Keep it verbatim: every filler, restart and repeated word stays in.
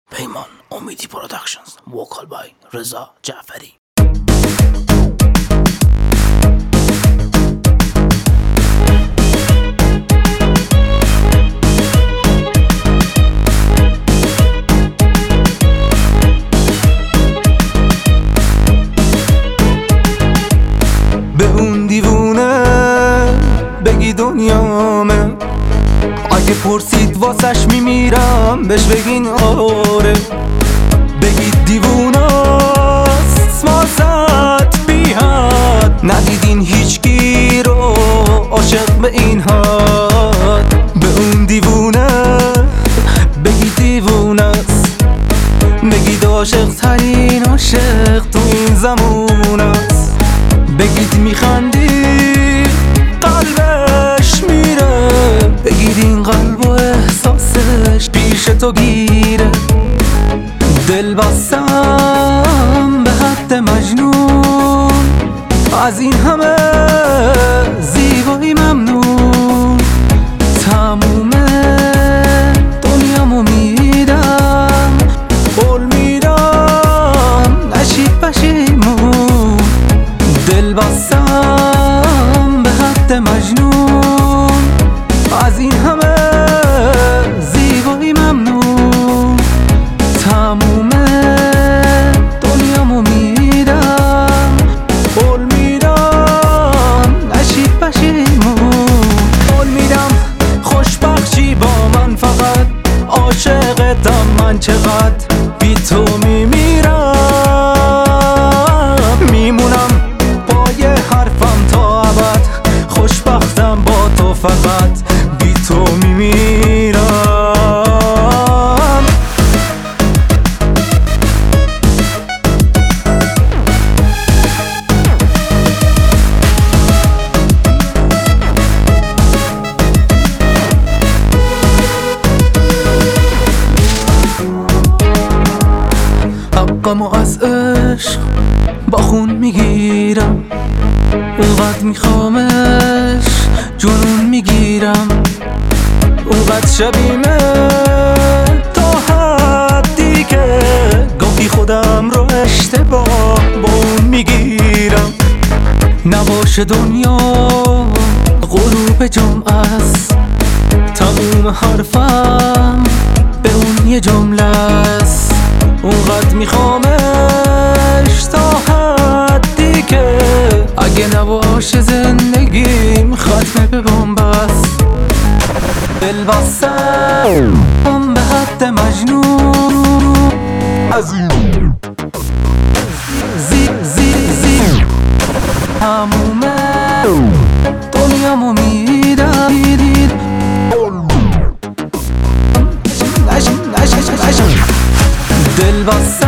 پیمان امیدی پروداکشنز، وکال بای رضا جعفری. به اون دیوونه بگی دنیامه، اگه پرسید واسش میمیرم بهش بگین آره. بگید دیووناست واسط بی حد، ندیدین هیچکی رو عاشق به این حد. به اون دیوونه بگی دیوونست، بگید عاشق ترین عاشق تو این زمون است. بگید میخندی قلبش میره، بگید این قلب و احساسش پیش تو گیره. دل بستم به حد مجنون، از این همه زیبایی ممنون. تموم دنیامو میدم، قول میدم نشی پشیمون. دل بستم به حد مجنون، از این همه زیبایی ممنون. تموم دنیامو میدم، قول میدم نشی پشیمون. قول میدم خوشبخشی با من، فقط عاشقتم من چقدر بی تو میمیرم. میمونم پای حرفم تا ابد، خوشبختم با تو فقط بی تو میمیرم. حقمو از عشق با خون میگیرم، اونقدر میخوامش جنون میگیرم. اونقدر شبیمه تا حدی که گاهی خودم رو اشتباه با اون میگیرم. نباشه دنیا غروب جمعه است، تموم حرفم به اون یه جمله است. اونقدر میخوامش تا حدی که اگه نباشه زندگیم ختمه به بن‌بست. دل بستم به حد مجنون، عظیم زی زی زی تموم دنیامو میدم. دل بستم